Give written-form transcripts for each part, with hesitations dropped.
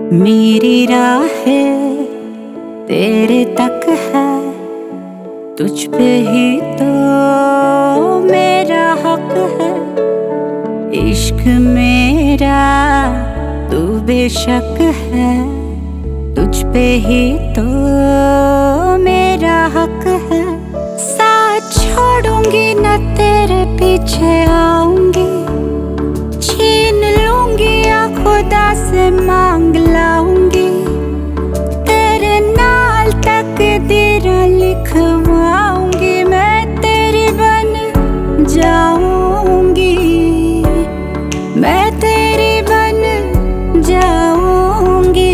मेरी राहें तेरे तक है, तुझ पे ही तो मेरा हक है। इश्क मेरा तू बेशक है, तुझ पे ही तो मेरा हक है। साथ छोड़ूंगी न तेरे पीछे आऊंगी, छीन लूंगी या खुदा से मांग लाऊंगी। तेरे नाल तकदीर लिखवाऊंगी, मैं तेरी बन जाऊंगी, मैं तेरी बन जाऊंगी।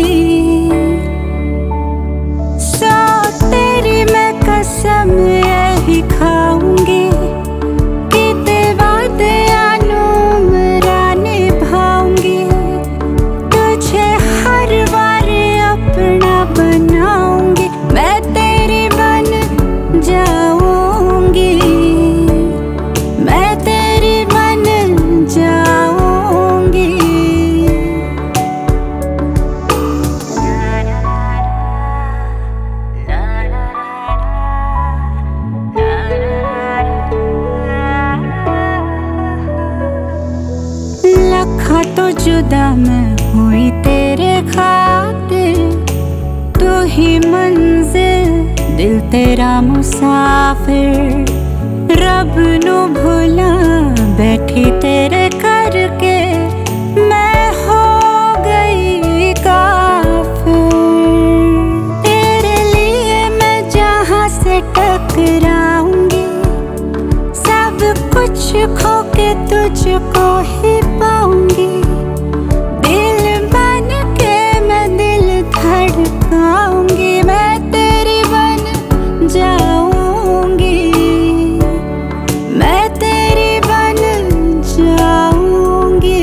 सो तेरी मैं कसम यही खाऊंगी कि वादे अनुमरा निभाऊंगी। तुझे हर बार अपना बनाऊंगी, मैं तेरी बन जाऊंगी, मैं तेरी बन जाऊंगी। लखा तो जुदा मैं हुई तेरे खातिर, तू ही मंजिल दिल तेरा मुसाफिर। रब नू भुला बैठी तेरे करके, मैं हो गई काफिर। तेरे लिए मैं जहाँ से टकराऊंगी, सब कुछ खो के तुझको ही पाऊंगी। दिल बन के मैं दिल धड़काऊंगी, मैं तेरी बन जाऊंगी, मैं तेरी बन जाऊंगी।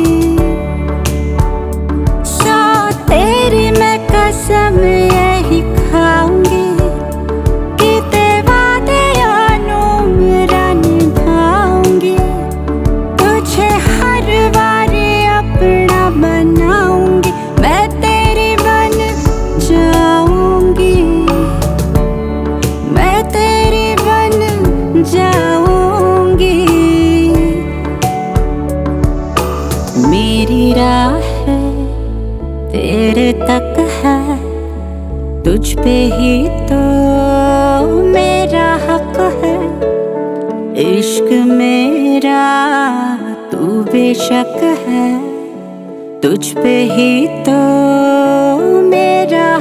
सो तेरी मैं कसम यही खाऊंगी कि वादे अनुमरा निभाऊंगी। तुझे हर बार अपना बनाऊंगी, मैं तेरी बन जाऊंगी, मैं तेरी बन जाऊंगी। मेरी राहें तेरे तक है, तुझ पे ही तो मेरा हक है। इश्क मेरा तू बेशक है, तुझ पे ही तो मेरा